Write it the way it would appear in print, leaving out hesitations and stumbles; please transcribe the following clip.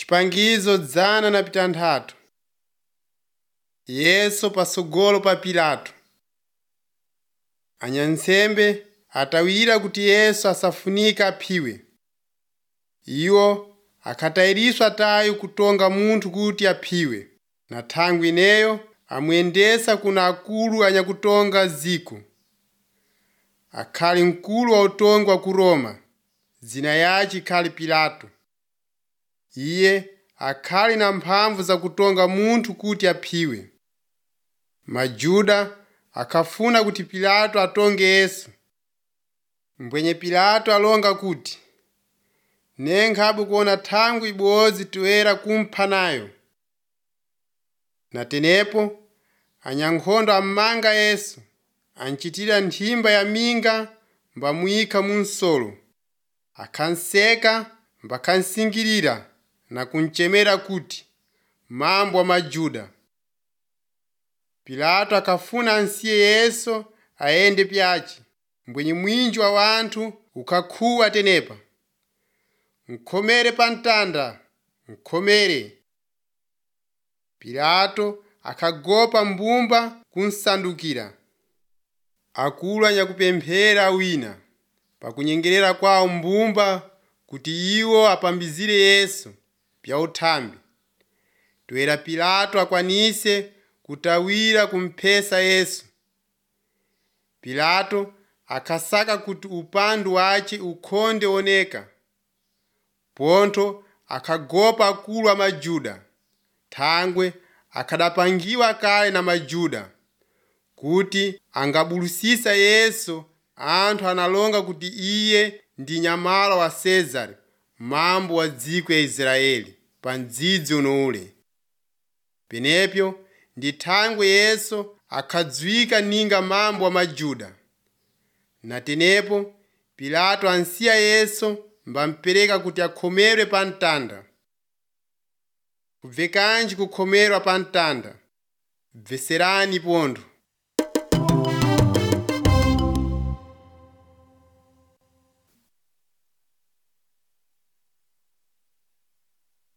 Chipangizo 106. Yesu pasogolo pa Pilato. Anyansembe atawira kuti Yesu asafunika aphiwe. Iwo akatayiriswa tayo kutonga munthu kuti aphiwe. Na thangwi ineyo amuyendesa kuna akulu anyakutonga ziko. Akhali mkulu wa utongi wa ku Roma, dzina yace ikhali Pilato. Iye akhali na mphamvu za kutonga munthu kuti aphiwe. Majuda akafuna kuti Pilato atonge Yesu. Mbwenye Pilato alonga kuti, nenkhabe kuona thangwi ibodzi toyera kumpha nayo. Natenepo anyankhondo ammanga Yesu, anchitira nthimba ya minga mbamuyika munsolo. Akhanseka mbakhansingirira na kunchemera kuti, mambo wa Majuda. Pilato akafuna ansiye Yesu ayende pyace, mbwenye mwinji wa wanthu ukakhuwa tenepa. Mkhomere pa mtanda, mkhomere. Pilato akhagopa mbumba kunsandukira. Akulu anyakupemphera wina, pakunyengerera kwawo mbumba kuti iwo apambizire Yesu pya uthambi. Toyera Pilato akwanise kutawira kumphesa Yesu. Pilato akhasaka kuti upandu wace ukhonde oneka. Pontho akhagopa akulu a Majuda. Thangwe akhadapangiwa kale na Majuda kuti angabulusisa Yesu. Anthu analonga kuti iye ndi nyamala wa Sezare, mambo wa dziko ya Israeli, pa mdzidzi unoule. Penepyo ndi thangwe Yesu akhadzwika ninga mambo wa Majuda. Natenepo Pilato ansiya Yesu mbampereka kuti akhomerwe pa mtanda. Kubve kanji kukhomerwa pa mtanda? Bveserani pontho.